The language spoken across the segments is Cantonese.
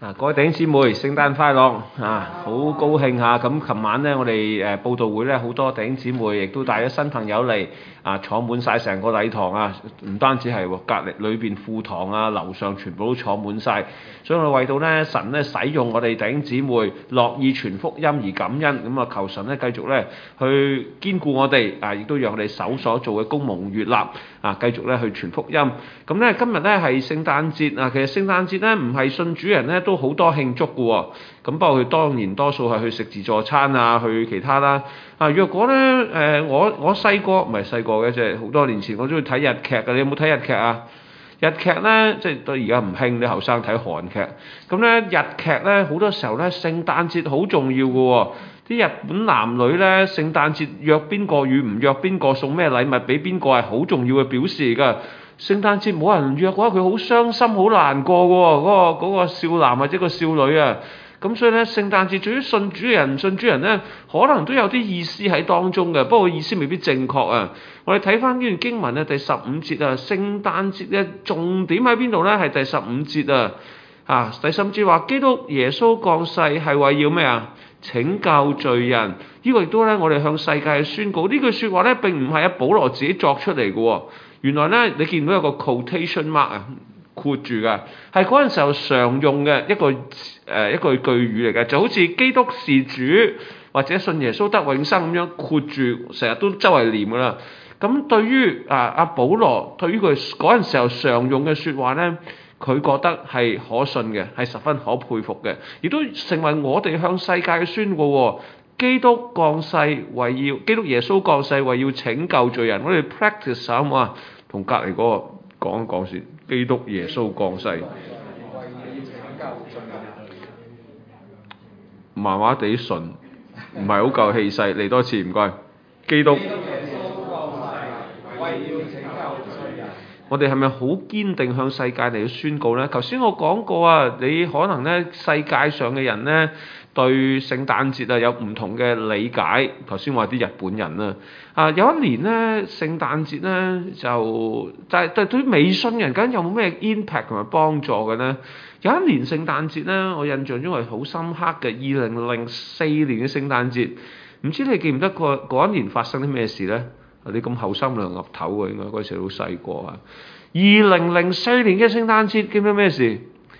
各位弟兄姊妹，聖誕快樂好高興嚇！咁琴晚咧，我哋佈道會咧，好多弟兄姊妹亦都帶咗新朋友嚟坐滿晒成個禮堂啊！唔單止係喎，隔離裏邊副堂啊、樓上全部都坐滿晒。所以我為到咧神咧使用我哋弟兄姊妹樂意傳福音而感恩，咁求神咧繼續咧去堅固我哋亦都讓我哋手所做嘅功蒙悅納繼續咧去傳福音。咁咧今日咧係聖誕節其實聖誕節咧唔係信主人咧都好多慶祝嘅喎。咁不過佢當然多數係去食自助餐去其他啦。若果咧我細個唔係細個嘅，即係好多年前我中意睇日劇嘅。你有冇睇日劇啊？日劇咧即係到而家唔興，啲後生睇韓劇。咁咧日劇咧好多時候咧聖誕節好重要嘅喎。啲日本男女咧聖誕節約邊個與唔約邊個送咩禮物俾邊個係好重要嘅表示嚟㗎。聖誕節冇人約嘅話，佢好傷心好難過嘅喎。嗰個少男或者個少女啊。咁所以咧，聖誕節對於信主人、唔信主人咧，可能都有啲意思喺當中嘅，不過意思未必正確啊。我哋睇翻呢段經文咧，第15節啊，聖誕節嘅重點喺邊度咧？係第15節啊。第15節話基督耶穌降世係為要咩啊？拯救罪人。呢個亦都咧，我哋向世界宣告呢句説話咧，並唔係保羅自己作出嚟嘅喎。原來咧，你見到有個 quotation mark 括住嘅，係嗰陣時候常用嘅一句句語嚟嘅，就好似基督是主或者信耶穌得永生咁樣括住，成日都周圍念噶啦。咁對於保羅對於佢嗰陣時候常用嘅説話咧，佢覺得係可信嘅，係十分可佩服嘅，亦都成為我哋向世界嘅宣告。基督耶穌降世為要拯救罪人。我哋 practice 好唔好啊？同隔離嗰個講一講先。基督耶穌降世，麻麻地順，唔係好夠氣勢。嚟多次唔該。基督耶穌降世為要拯救罪人。我哋係咪好堅定向世界嚟到宣告呢？頭先我講過你可能咧世界上嘅人咧對聖誕節有唔同嘅理解。頭先話啲日本人有一年咧聖誕節咧但係對於未信人究竟有冇咩 impact 同埋幫助嘅呢？有一年聖誕節咧，我印象中係好深刻嘅，2004年嘅聖誕節。唔知你記唔得嗰一年發生啲咩事呢？你咁後生兩岌頭喎，應該嗰時好細個2004年嘅聖誕節記唔得咩事？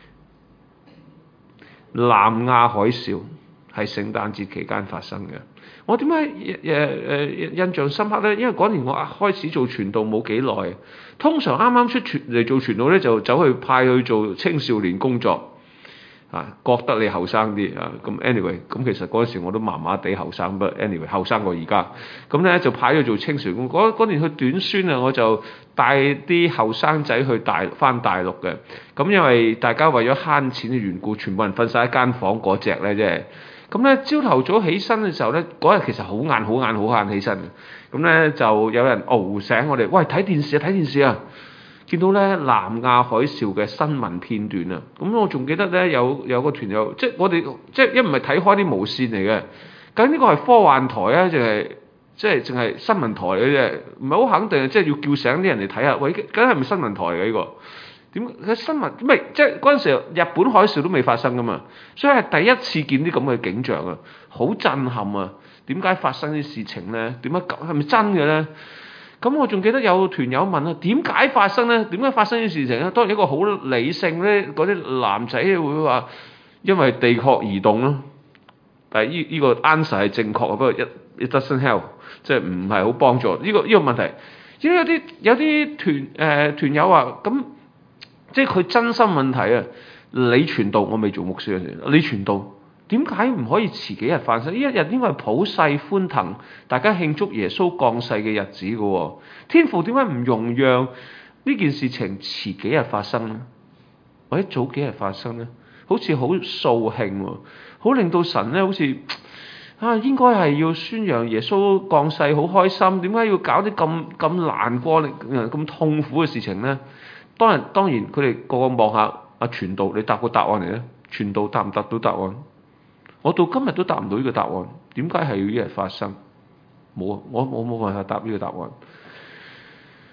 南亞海嘯係聖誕節期間發生嘅。我點解印象深刻呢？因為嗰年我開始做傳道冇幾耐，通常啱啱出嚟做傳道咧，就走去派去做青少年工作。覺得你後生啲咁 anyway， 咁其實嗰陣時我都麻麻地後生，不過 anyway 後生過而家。咁咧就派咗做青少年工。嗰年去短宣我就帶啲後生仔去返大陸嘅。咁因為大家為咗慳錢嘅緣故，全部人瞓晒一間房嗰隻咧，即係。咁咧朝頭早起身嘅時候咧，嗰日其實好晏起身。咁咧就有人熬醒我哋，喂，睇電視啊！見到咧南亞海嘯嘅新聞片段啊！咁我仲記得咧有個團友，即係我哋即係一唔係睇開啲無線嚟嘅，究竟呢個係科幻台啊，定係即係淨係新聞台嘅啫？唔係好肯定，即係要叫醒啲人嚟睇下，喂，梗係咪新聞台嘅呢個？點嘅新聞唔係即係嗰陣時日本海嘯都未發生噶嘛，所以係第一次見啲咁嘅景象啊，好震撼啊！點解發生啲事情咧？點解係咪真嘅咧？咁我仲記得有團友問點解發生呢？點解發生啲事情呢？當然一個好理性咧，嗰啲男仔會話因為地殼移動咯。但係呢個 answer 係正確嘅，不過it doesn't help， 即係唔係好幫助呢個問題。因為有啲團友話咁，即係佢真心問題啊！你傳道，我未做牧師嗰陣，你傳道。點解唔可以遲幾日發生？呢一日應該係普世歡騰，大家慶祝耶穌降世嘅日子嘅喎。天父點解唔容讓呢件事情遲幾日發生呢？或者早幾日發生呢？好似好掃興喎，好令到神咧好似應該係要宣揚耶穌降世好開心，點解要搞啲咁難過、令人咁痛苦嘅事情呢？當然佢哋個望下傳道，你答個答案嚟咧？傳道答唔答到答案？我到今日都答唔到呢個答案，點解係要呢日發生？冇啊，我冇辦法答呢個答案。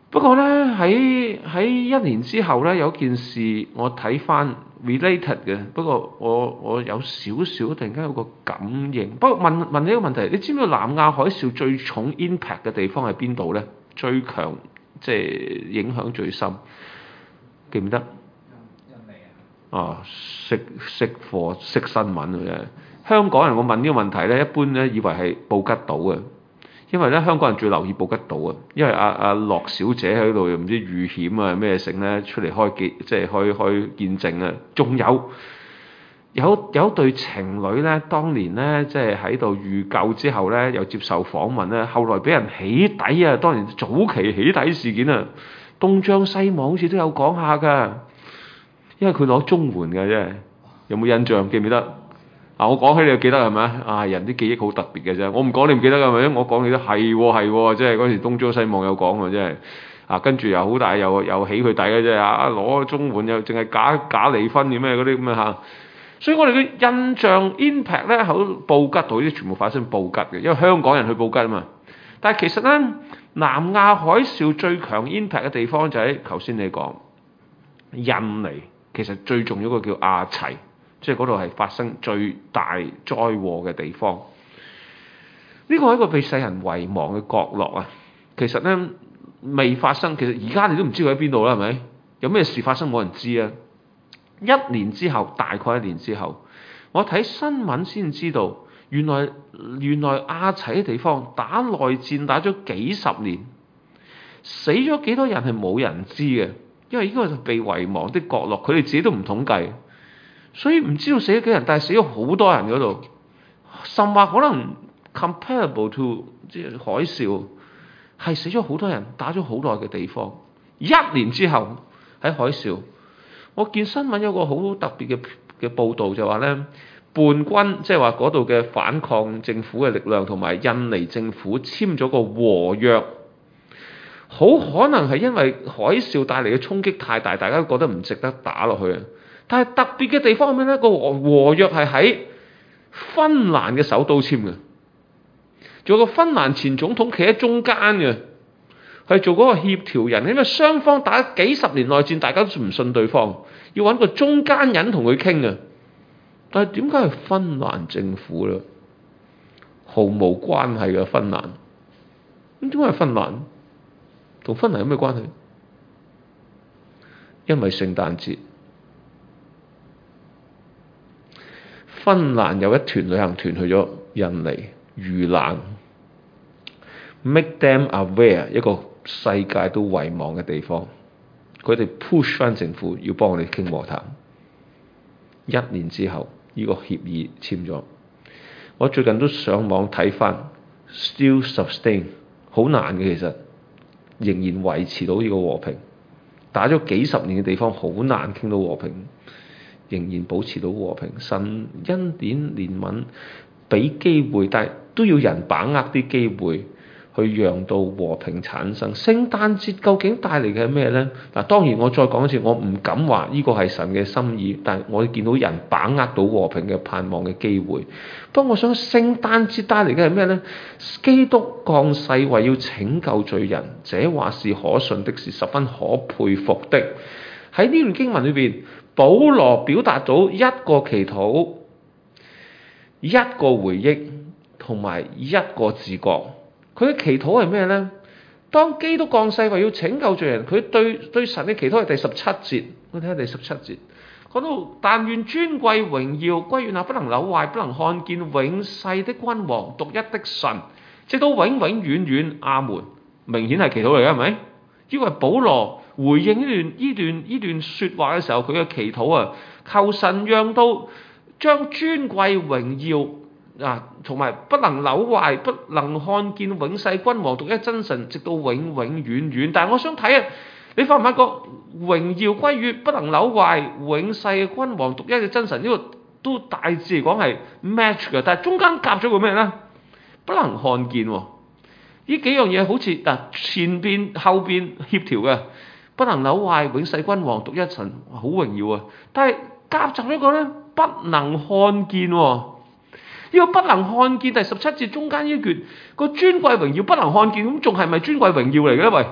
不過咧喺一年之後咧，有件事我睇翻 related 嘅，不過我有少少突然間有個感應。不過問你一個問題，你知唔知道南亞海嘯最重 impact 嘅地方係邊度咧？最強即係影響最深，記唔記得？印尼啊！識貨識新聞嘅啫。香港人我問呢個問題咧，一般咧以為係布吉島嘅。因為咧香港人最留意布吉島啊，因為阿樂小姐喺度又唔知遇險啊咩成咧出嚟開見證啊，仲有對情侶咧，當年咧即係喺度遇救之後咧，又接受訪問咧，後來俾人起底啊，當年早期起底事件啊，東張西望好似都有講下㗎，因為佢攞綜援嘅啫，有冇印象？記唔記得？我講起你就記得係咪？人啲記憶好特別嘅啫，我唔講你唔記得㗎咪？我講你都係喎，即係嗰時東張西望有講喎，真係跟住又好大又起佢底嘅啫攞綜援又淨係假離婚嘅咩嗰啲咁啊，所以我哋嘅印象 impact 咧喺布吉度啲全部發生布吉嘅，因為香港人去布吉啊嘛。但係其實咧南亞海嘯最強 impact 嘅地方就喺頭先你講印尼，其實最重要一個叫亞齊。即係嗰度係發生最大災禍嘅地方，呢個係一個被世人遺忘嘅角落啊！其實咧未發生，其實而家你都唔知佢喺邊度啦，係咪？有咩事發生冇人知啊！一年之後，大概一年之後，我睇新聞先知道，原來亞齊嘅地方打內戰打咗幾十年，死咗幾多人係冇人知嘅，因為呢個係被遺忘的角落，佢哋自己都唔統計。所以唔知道死咗幾人，但係死咗好多人嗰度，甚或可能 comparable to 即係海嘯，係死咗好多人，打咗好耐嘅地方。一年之後喺海嘯，我見新聞有個好特別嘅報導，就話咧叛軍即係話嗰度嘅反抗政府嘅力量同埋印尼政府簽咗個和約，好可能係因為海嘯帶嚟嘅衝擊太大，大家都覺得唔值得打落去啊！但係特別嘅地方係咩咧？個和約係喺芬蘭嘅首都簽嘅，仲有個芬蘭前總統企喺中間嘅，係做嗰個協調人。因為雙方打幾十年內戰，大家都唔信對方，要揾個中間人同佢傾嘅。但係點解係芬蘭政府咧？毫無關係嘅芬蘭，咁點解係芬蘭？同芬蘭有咩關係？因為聖誕節。芬蘭有一團旅行團去咗印尼遇難 ，make them aware 一個世界都遺忘嘅地方，佢哋 push 翻政府要幫我哋傾和談。一年之後，呢個協議簽咗。我最近都上網睇翻 ，still sustain 好難嘅，其實仍然維持到呢個和平。打咗幾十年嘅地方好難傾到和平。仍然保持到和平，神恩典憐憫，俾機會，但係都要人把握啲機會，去讓到和平產生。聖誕節究竟帶嚟嘅係咩呢？嗱，當然我再講一次，我唔敢話呢個係神嘅心意，但係我見到人把握到和平嘅盼望嘅機會。不過我想聖誕節帶嚟嘅係咩呢？基督降世為要拯救罪人，這話是可信的，是十分可佩服的。喺呢段經文裏邊，保羅表達到一個祈禱、一個回憶同埋一個自覺。佢嘅祈禱係咩呢？當基督降世為要拯救罪人，佢對神嘅祈禱係第17節。我睇下第17節，講到但願尊貴榮耀歸於那不能朽壞、不能看見、永世的君王、獨一的神，直到永永遠遠。阿門。明顯係祈禱嚟嘅，係咪？呢個係保羅回應呢段說話嘅時候，佢嘅祈禱啊，求神讓到將尊貴榮耀同埋不能朽壞、不能看見永世君王獨一真神，直到永永遠遠。但係我想睇你發唔發覺榮耀歸於不能朽壞、永世嘅君王獨一嘅真神，呢個都大致嚟講係 match 嘅，但係中間夾咗個咩呢？不能看見喎。呢幾樣嘢好似前邊後邊協調嘅，不能朽壞、永世君王獨一神，好榮耀啊！但係夾雜咗一個咧，不能看見喎。呢個不能看見第17節中間呢一橛個尊貴榮耀不能看見，咁仲係咪尊貴榮耀嚟嘅咧？喂，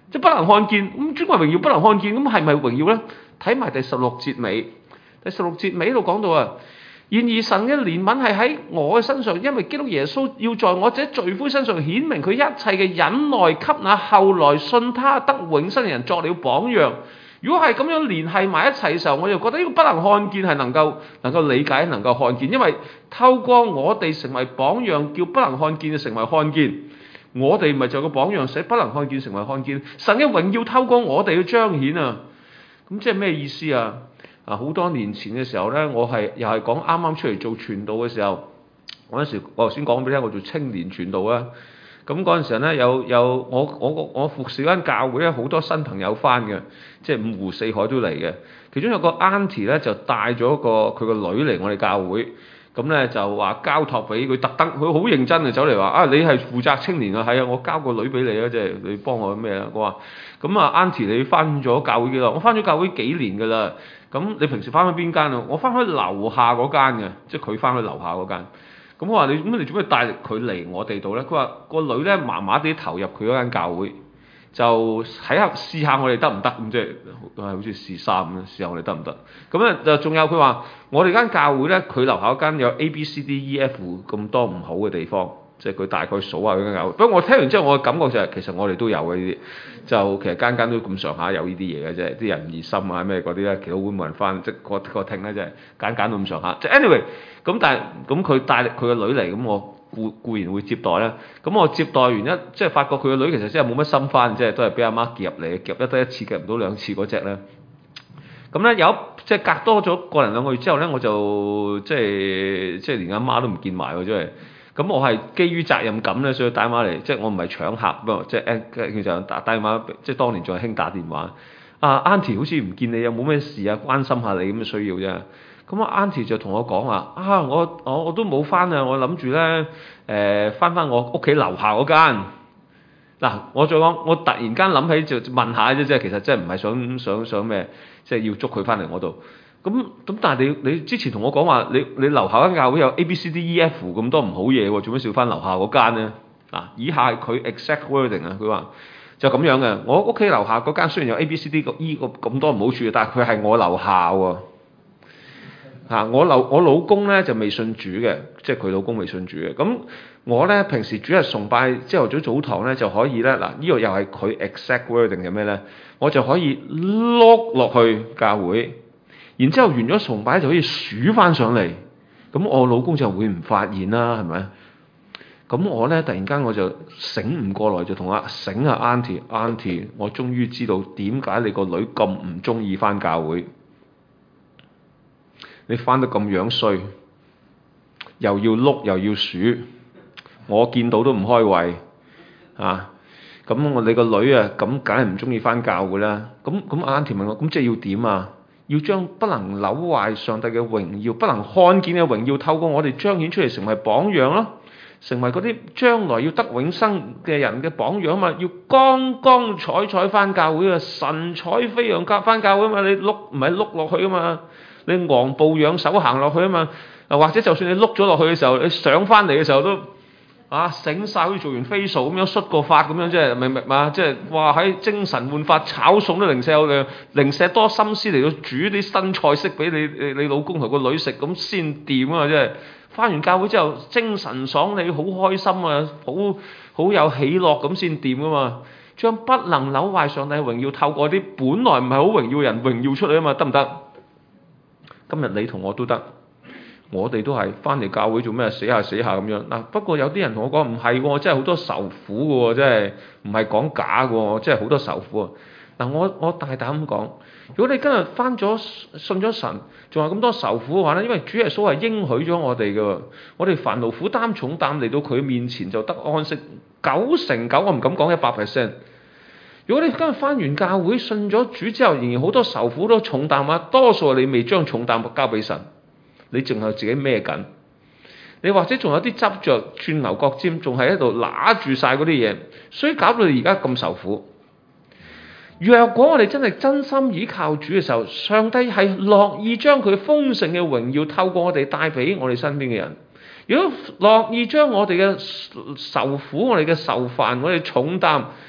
即係不能看見。咁尊貴榮耀不能看見，咁係咪榮耀咧？睇埋第16節尾，第16節尾度講到啊，然而神嘅憐憫係喺我嘅身上，因為基督耶穌要在我這罪魁身上顯明佢一切嘅忍耐，給那後來信他得永生嘅人作了榜樣。如果係咁樣連繫埋一齊嘅時候，我就覺得呢個不能看見係能夠理解，能夠看見，因為透過我哋成為榜樣，叫不能看見就成為看見。我哋咪就個榜樣，使不能看見成為看見。神嘅榮耀透過我哋去彰顯啊！咁即係咩意思啊？好多年前嘅時候呢，我又係講啱啱出嚟做傳道嘅時候，嗰陣時我頭先講俾你聽，我做青年傳道啊。咁嗰陣時呢，有我服侍間教會咧，好多新朋友翻嘅，即係五湖四海都嚟嘅。其中有個 auntie 咧就帶咗佢個女嚟我哋教會，咁咧就話交託俾佢，特登佢好認真嘅走嚟話你係負責青年啊，係啊，我交個女俾你啊，即係你幫我咩啊？我話咁啊 auntie 你翻咗教會幾耐？我翻咗教會幾年㗎啦。咁你平時翻去邊間啊？我翻去樓下嗰間嘅，即係佢翻去樓下嗰間。咁我話你做咩帶佢嚟我哋度咧？佢話個女咧麻麻地投入佢嗰間教會，就試下我哋得唔得？咁即係好似試衫咁樣，試下我哋得唔得？咁咧就仲有佢話我哋間教會咧，佢樓下嗰間有 A B C D E F 咁多唔好嘅地方，即係佢大概數下佢間教會。不過我聽完之後，我嘅感覺就係其實我哋都有嘅呢啲，就其實間間都咁上下有呢啲嘢嘅啫。啲人唔熱心啊咩嗰啲咧，其實會冇人翻，即係個聽咧，即係間都咁上下。即係 anyway。咁但係咁佢帶佢個女嚟，咁我固然會接待啦。咁我接待完即係發覺佢個女其實真係冇乜心翻，即係都係俾阿媽夾入嚟，夾得一次夾唔到兩次嗰隻咧。咁咧即係隔多咗個零兩個月之後咧，我就即係連阿媽都唔見埋喎，真係。咁我係基於責任感咧，所以打電話嚟，即係我唔係搶客，不過即係其實打電話，即係當年仲係興打電話。Auntie 好似唔見你，有冇咩事啊？關心下你咁嘅需要啫。咁Auntie 就同我講話我都冇翻啊，我諗住咧翻我屋企樓下嗰間。嗱，我再講，我突然間諗起就問下啫，即係其實真係唔係想咩，即係要捉佢翻嚟我度。咁但係你之前同我講話，你樓下間教會有 A B C D E F 咁多唔好嘢喎，做咩少翻樓下嗰間咧？以下係佢 exact wording 啊，佢話就咁樣嘅。我屋企樓下嗰間雖然有 A B C D E 咁多唔好處，但係佢係我樓下喎。我老公咧就未信主嘅，即係佢老公未信主嘅。咁我咧平時主日崇拜朝頭早堂咧就可以咧，呢個又係佢 exact wording係咩咧？我就可以碌落去教會，然之後完咗崇拜就可以數翻上嚟。咁我老公就會唔發現啦，係咪？咁我咧突然間我就醒唔過來，就同醒下 auntie，我終於知道點解你個女咁唔中意翻教會。你翻得咁樣衰，又要碌又要數，我見到都唔開胃啊！咁你個女啊，咁梗係唔中意翻教會啦。咁Auntie問我，咁即係要點啊？要將不能朽壞上帝嘅榮耀、不能看見嘅榮耀，透過我哋彰顯出嚟，成為榜樣咯，成為嗰啲將來要得永生嘅人嘅榜樣啊嘛！要光光彩彩翻教會啊，神采飛揚翻教會啊嘛！你碌唔係碌落去啊嘛！你昂步仰首行落去啊嘛，或者就算你碌咗落去嘅時候，你上翻嚟嘅時候都醒晒，好似做完 facial 咁樣捽個髮咁樣，即係明唔明嘛？即係哇喺精神煥發，炒餸都零舍多心思嚟到煮啲新菜式俾你老公同個女食咁先掂啊！即係翻完教會之後精神爽利，好開心啊，好有喜樂咁先掂噶嘛。將不能朽壞上帝嘅榮耀透過啲本來唔係好榮耀人榮耀出嚟啊嘛，得唔得？今日你同我都得，我哋都係翻嚟教會做咩？死下咁樣。不過有啲人同我講唔係喎，真係好多受苦嘅喎，真係唔係講假嘅喎，真係好多受苦啊！我大膽咁講，如果你今日翻咗信咗神，仲有咁多受苦嘅話咧，因為主耶穌係應許咗我哋嘅，我哋凡勞苦擔重擔嚟到佢面前就得安息，99%我唔敢講100%。如果你今日翻完教會信咗主之後，仍然好多愁苦、好多重擔啊，多數你未將重擔交俾神，你淨係自己孭緊。你或者仲有啲執着鑽牛角尖，仲係喺度拿住晒嗰啲嘢，所以搞到你而家咁受苦。若果我哋真係真心倚靠主嘅時候，上帝係樂意將佢豐盛嘅榮耀透過我哋帶俾我哋身邊嘅人。如果樂意將我哋嘅受苦、我哋嘅受煩、我哋重擔，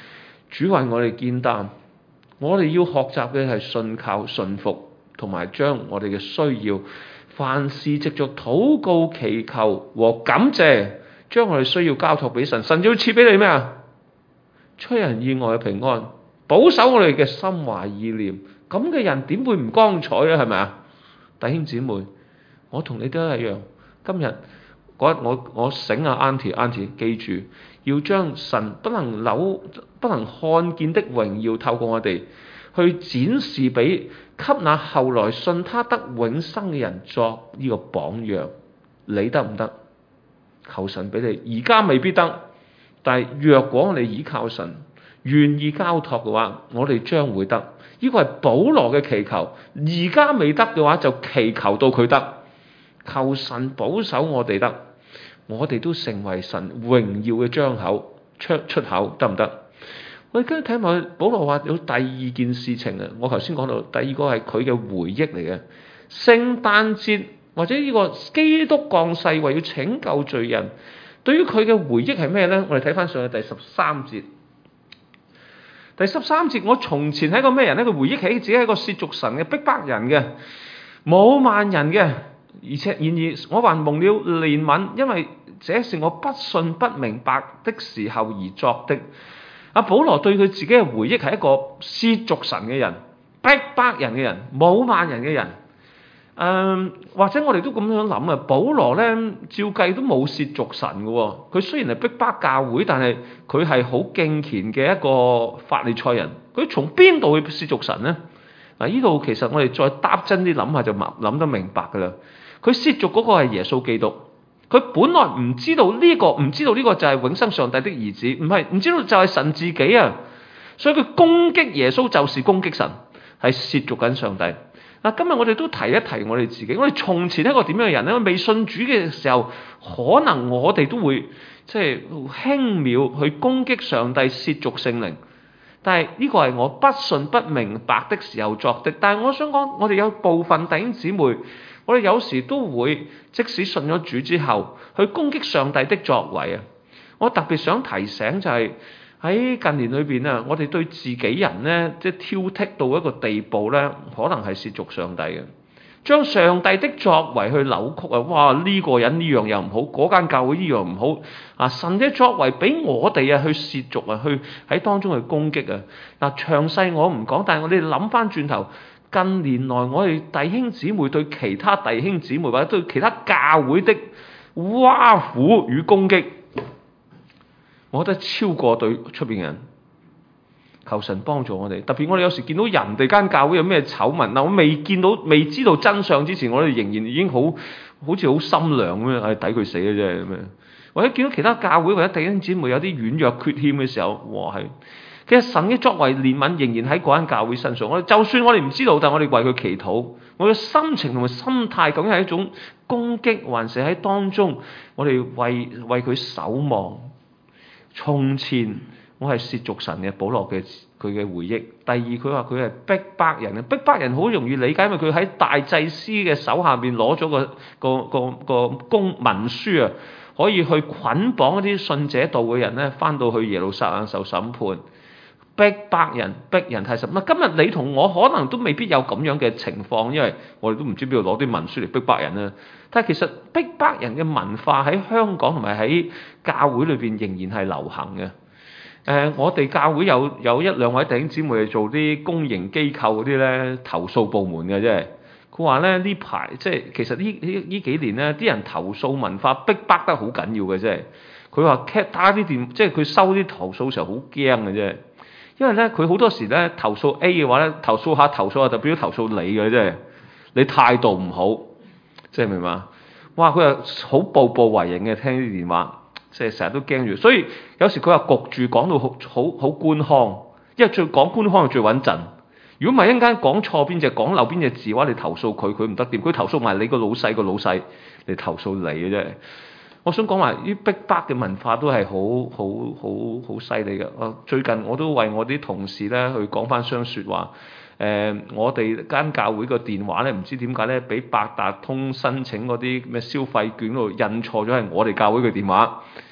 主為我哋肩擔，我哋要學習嘅係信靠、信服，同埋將我哋嘅需要，凡事藉着禱告、祈求和感謝，將我哋需要交託俾神，神要賜俾你咩啊？出人意外嘅平安，保守我哋嘅心懷意念，咁嘅人點會唔光彩咧？係咪啊？弟兄姊妹，我同你都一樣。今日我醒阿 Auntie 記住，要將神不能看見的榮耀透過我哋去展示俾那後來信他得永生嘅人作呢個榜樣。你得唔得？求神俾你，而家未必得，但係若果我哋倚靠神，願意交託嘅話，我哋將會得。呢個係保羅嘅祈求，而家未得嘅話就祈求到佢得。求神保守我哋得，我哋都成為神榮耀嘅張口出口，得唔得？我哋跟住睇埋保羅話有第二件事情啊！我頭先講到第二個係佢嘅回憶嚟嘅，聖誕節或者呢個基督降世為要拯救罪人，對於佢嘅回憶係咩呢？我哋睇翻上去第13節。第13節，我從前係一個咩人呢？佢回憶起自己係一個褻瀆神嘅、逼迫人嘅、侮慢人嘅，然而我還蒙了憐憫，因為這是我不信不明白的時候而作的。保羅對佢自己嘅回憶係一個褻瀆神嘅人、逼迫人嘅人、侮慢人嘅人。或者我哋都咁樣諗啊，保羅呢，照計都冇褻瀆神嘅喎。佢雖然係逼迫教會，但係佢係好敬虔嘅一個法利賽人。佢從邊度去褻瀆神呢？呢度其實我哋再搭真啲諗下就諗得明白㗎啦。佢褻瀆嗰個係耶穌基督。佢本來唔知道呢個就係永生上帝的兒子，唔知道就係神自己啊！所以佢攻擊耶穌就是攻擊神，係褻瀆緊上帝。今日我哋都提一提我哋自己，我哋從前係一個點樣嘅人呢？未信主嘅時候，可能我哋都會即係輕蔑去攻擊上帝、褻瀆聖靈。但係呢個係我不信不明白的時候作的。但係我想講，我哋有部分弟兄姊妹，我哋有時都會即使信咗主之後，去攻擊上帝的作為啊！我特別想提醒就係喺近年裏邊啊，我哋對自己人呢，即係挑剔到一個地步呢，可能係褻瀆上帝嘅，將上帝的作為去扭曲啊！哇！呢個人呢樣又唔好，嗰間教會呢樣唔好啊！神嘅作為俾我哋啊去褻瀆啊，去喺當中去攻擊啊！嗱，詳細我唔講，但係我哋諗翻轉頭。近年來，我哋弟兄姊妹對其他弟兄姊妹或者對其他教會的挖苦與攻擊，我覺得超過對出邊人。求神幫助我哋，特別我哋有時見到人哋間教會有咩醜聞嗱，我未知道真相之前，我哋仍然已經好似好心涼咁樣，抵佢死嘅啫咁樣。或者見到其他教會或者弟兄姊妹有啲軟弱缺陷嘅時候，哇係。其實神嘅作為憐憫仍然喺嗰間教會身上。就算我哋唔知道，但我哋為佢祈禱。我嘅心情同埋心態究竟係一種攻擊，還是喺當中我哋為佢守望？從前我係褻瀆神嘅，保羅嘅佢嘅回憶。第二，佢話佢係逼迫人嘅，逼迫人好容易理解，因為佢喺大祭司嘅手下邊攞咗個文書啊，可以去捆綁一啲信者道嘅人咧，翻到去耶路撒冷受審判。逼迫人，逼人太甚。今日你同我可能都未必有咁樣嘅情況，因為我哋都唔知邊度攞啲文書嚟逼迫人啦。但係其實逼迫人嘅文化喺香港同埋喺教會裏邊仍然係流行嘅。我哋教會有一兩位弟兄姊妹係做啲公營機構嗰啲咧投訴部門嘅，即係佢話咧呢排即係其實呢幾年咧啲人投訴文化逼迫得好緊要嘅，即係佢話打啲電，即係佢收啲投訴嘅時候好驚嘅啫。因為咧，佢好多時咧投訴 A 嘅話咧，投訴下就變咗投訴你嘅，即係你態度唔好，即係明嘛？哇！佢又好步步為營嘅，聽啲電話，即係成日都驚住。所以有時佢話焗住講到好官腔，因為講官腔係最穩陣。如果唔係一陣間講錯邊隻講漏邊隻字嘅話，你投訴佢唔得掂。佢投訴埋你個老細嚟投訴你嘅啫。我想講話啲逼迫嘅文化都係好犀利嘅。最近我都為我啲同事咧去講翻雙説話。我哋間教會個電話咧，唔知點解咧，俾八達通申請嗰啲咩消費券嗰度印錯咗係我哋教會嘅電話，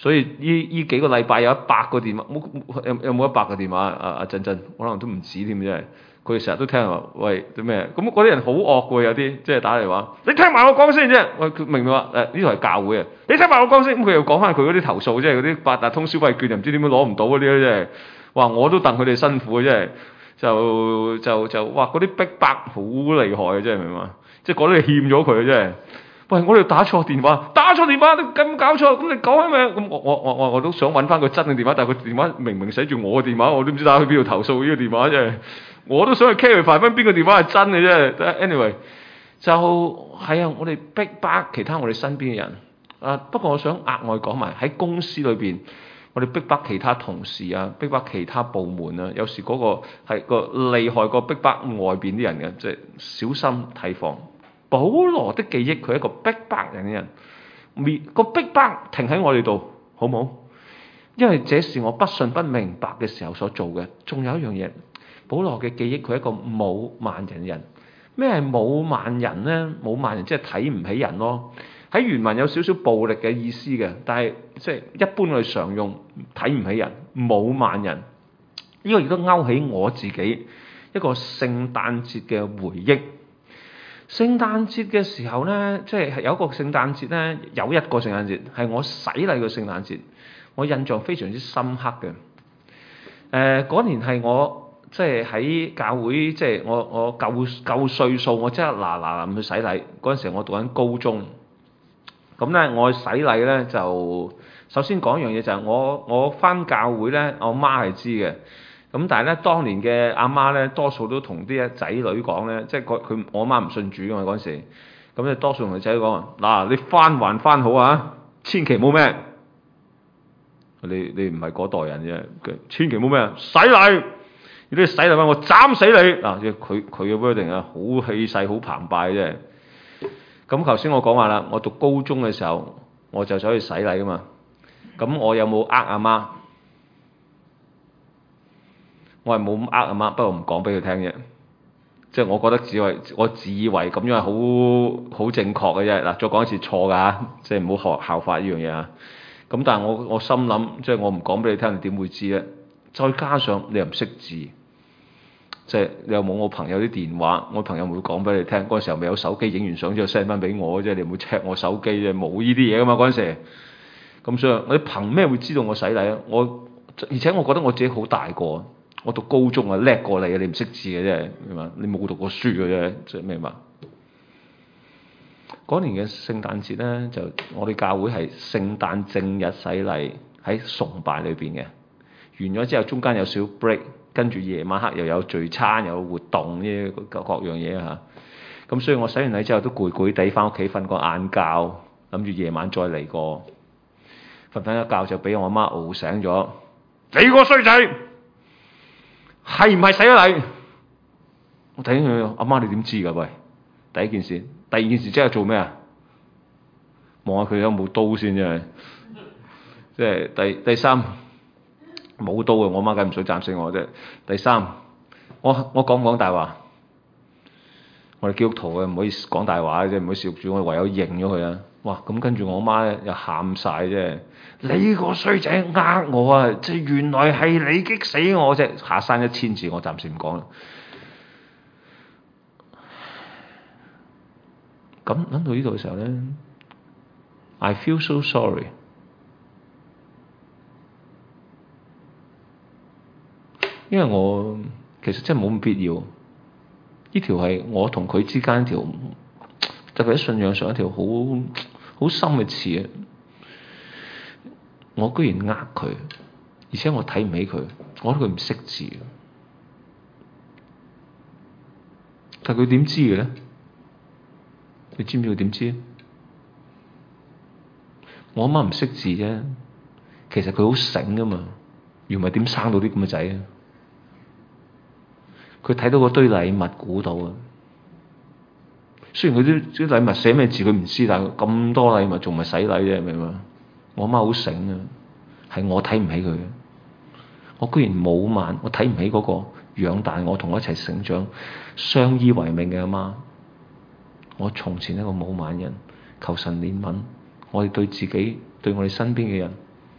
所以呢幾個禮拜有100個電話，有冇100個電話？阿珍珍可能都唔止添，真係。佢哋成日都聽話，喂啲咩？咁嗰啲人好惡嘅喎，有啲即係打嚟話，你聽埋我講先啫。喂，佢明明話呢度係教會啊，你聽埋我講先。咁佢又講翻佢嗰啲投訴，即係嗰啲八達通消費券又唔知點樣攞唔到嗰啲咧，即係話我都戥佢哋辛苦嘅，即係就哇嗰啲逼迫好厲害嘅，真係明嘛？即係嗰啲欠咗佢嘅，真係。喂，我哋打錯電話都咁搞錯，咁你講係咪？咁我都想揾翻個真嘅電話，但係佢電話明明寫住我嘅電話，我都唔知打去邊度投訴呢個電話，真係。我都想去 clarify 翻邊個電話係真嘅啫。Anyway， 就係啊，我哋逼迫其他我哋身邊嘅人啊。不過我想額外講埋喺公司裏邊，我哋逼迫其他同事啊，逼迫其他部門啊。有時嗰個係個厲害過逼迫外邊啲人嘅，即係小心提防。保羅的記憶，佢係一個逼迫人嘅人，個逼迫停喺我哋度，好唔好？因為這是我不信不明白嘅時候所做嘅。仲有一樣嘢。保羅嘅記憶，佢係一個冇萬人嘅人。咩係冇萬人呢？冇萬人即係睇唔起人咯。喺原文有少少暴力嘅意思嘅，但係即係一般我哋常用睇唔起人，冇萬人。呢個亦都勾起我自己一個聖誕節嘅回憶。聖誕節嘅時候呢，即係有一個聖誕節呢，有一個聖誕節係我洗禮嘅聖誕節，我印象非常之深刻嘅。嗰年係我。即係喺教會，即係我夠歲數，我即刻嗱去洗禮。嗰陣時我讀緊高中，咁咧我洗禮咧就首先講一樣嘢就係我返教會咧，我媽係知嘅。咁但係咧當年嘅阿媽咧，多數都同啲仔女講咧，即係我媽唔信主㗎嘛嗰陣時，咁咧多數同仔女講嗱，你返還返好啊，千祈冇咩，你唔係嗰代人啫，千祈冇咩洗禮。如果你洗禮返我斬死你嗱！佢嘅 wording 啊，好氣勢好澎湃啫。咁頭先我講話啦，我讀高中嘅時候我就走去洗禮㗎嘛。咁我有冇阿媽？我係冇咁阿媽，不過唔講俾佢聽啫。即係我覺得我自以為咁樣係好正確嘅啫。嗱，再講一次錯㗎嚇，即係唔好學效法呢樣嘢啊。咁但係我心諗，即係我唔講俾你聽，你點會知咧？再加上你又唔識字。即係你有冇我朋友啲電話？我朋友會講俾你聽。嗰陣時候未有手機，影完相之後 send 翻俾我啫。你唔會 check 我手機啫，冇呢啲嘢噶嘛嗰陣時。咁所以你憑咩會知道我洗禮啊？而且我覺得我自己好大個，我讀高中啊叻過你啊！你唔識字嘅啫，明嘛？你冇讀過書嘅啫，即係明嘛？嗰年嘅聖誕節咧，就我哋教會係聖誕正日洗禮喺崇拜裏邊嘅。完咗之後，中間有少 break。跟住夜晚黑又有聚餐，又有活動呢各樣嘢嚇。咁所以我洗完禮之後都攰攰地翻屋企瞓個晏覺，諗住夜晚再嚟過。瞓一覺就俾我媽熬醒咗。你個衰仔係唔係洗咗禮？我睇佢阿媽，你點知㗎？喂，第一件事，第二件事即係做咩啊？望下佢有冇刀先啫。即係第三。冇刀嘅，我媽梗唔想斬死我啫。第三，我講唔講大話？我哋基督徒嘅唔可以講大話嘅啫，唔可以笑住，我唯有認咗佢啊！哇！咁跟住我媽咧又喊晒啫，你個衰仔呃我啊！即係原來係你激死我啫！下山1000字，我暫時唔講啦。咁諗到呢度嘅時候咧 ，I feel so sorry。因為我其實真係冇咁必要，呢條係我同佢之間一條，特別喺信仰上一條好深嘅刺啊！我居然呃佢，而且我睇唔起佢，我覺得佢唔識字，但係佢點知嘅咧？你知唔知佢點知？我阿媽唔識字啫，其實佢好醒噶嘛，如果唔係點生到啲咁嘅仔啊？佢睇到嗰堆禮物估到啊！雖然佢啲禮物寫咩字佢唔知，但係咁多禮物仲唔係洗禮啫，明嘛？我媽好醒啊，係我睇唔起佢，我居然冇慢，我睇唔起嗰個養大我同我一齊成長、相依為命嘅阿媽。我從前一個冇慢人，求神憐憫，我哋對自己、對我哋身邊嘅人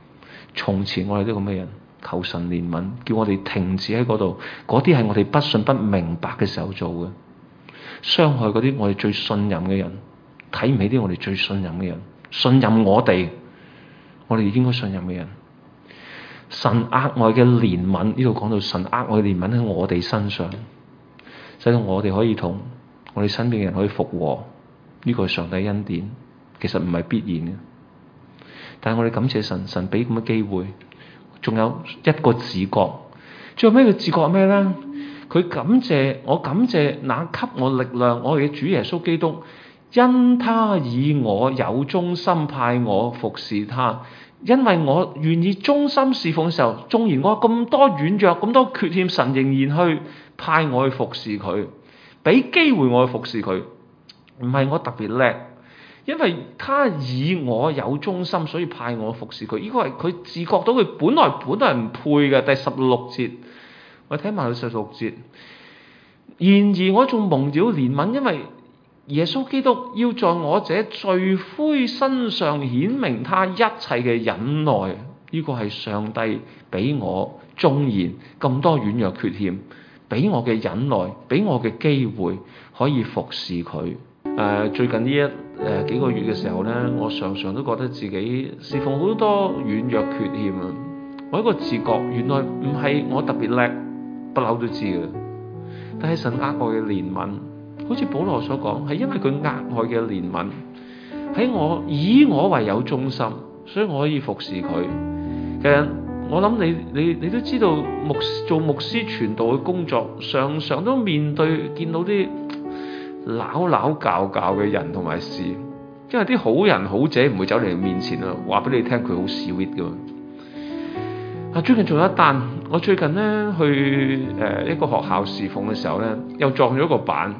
從前我哋都咁嘅人，求神憐憫，叫我哋停止喺嗰度。嗰啲係我哋不信不明白嘅時候做嘅，傷害嗰啲我哋最信任嘅人，睇唔起啲我哋最信任嘅人，信任我哋應該信任嘅人。神額外嘅憐憫，呢度講到神額外嘅憐憫喺我哋身上，使到我哋可以同我哋身邊嘅人可以復和。呢個係上帝恩典，其實唔係必然嘅。但係我哋感謝神，神俾咁嘅機會。仲有一個自覺，最後尾嘅自覺係咩咧？佢感謝那給我力量，我哋嘅主耶穌基督，因他以我有忠心派我服侍他。因為我願意忠心侍奉嘅時候，縱然我咁多軟弱、咁多缺陷，神仍然去派我去服侍佢，俾機會我去服侍佢。唔係我特別叻，因為他以我有忠心，所以派我服侍佢。呢個係佢自覺到佢本來唔配嘅。第16節，我睇埋佢16節。然而我仲蒙了憐憫，因為耶穌基督要在我這罪魁身上顯明他一切嘅忍耐。呢個係上帝俾我縱然咁多軟弱缺陷，俾我嘅忍耐，俾我嘅機會可以服侍佢。最近呢幾個月嘅時候呢，我常常都覺得自己侍奉好多軟弱缺陷啊！我一個自覺，原來唔係我特別叻，不嬲都知嘅。但係神額外嘅憐憫，好似保羅所講，係因為佢額外嘅憐憫，喺我以我為有忠心，所以我可以服侍佢。其實我諗你都知道，做牧師傳道嘅工作，常常都面對見到啲拗教嘅人同埋事，因為啲好人好者唔會走嚟你面前啊，話俾你聽佢好 sweet 噶嘛。最近仲有一單，我最近咧去一個學校侍奉嘅時候咧，又撞咗個板。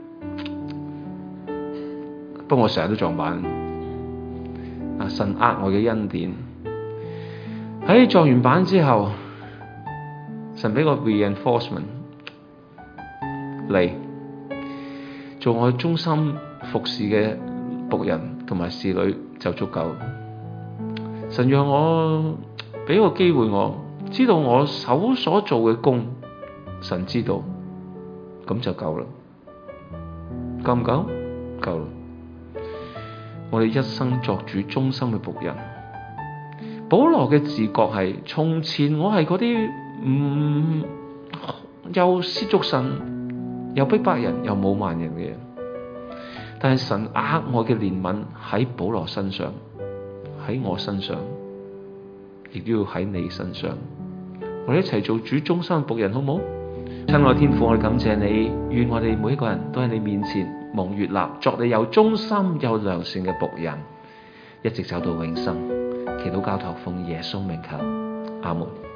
不過我成日都撞板。神額外嘅恩典，喺撞完板之後，神俾個 reinforcement 嚟。做我忠心服侍嘅僕人同埋侍女就足夠。神讓我俾個機會，我知道我手所做嘅工，神知道，咁就夠啦。夠唔夠？夠啦。我哋一生作主忠心嘅僕人。保羅嘅自覺係：從前我係嗰啲又褻瀆神，又逼迫人，又冇萬人嘅人，但係神額外嘅憐憫喺保羅身上，喺我身上，亦都要喺你身上。我哋一齊做主忠心嘅僕人，好唔好？親愛天父，我哋感謝你，願我哋每一個人都喺你面前蒙悅納，作你有忠心又良善嘅僕人，一直走到永生。祈禱交託奉耶穌名求，阿門。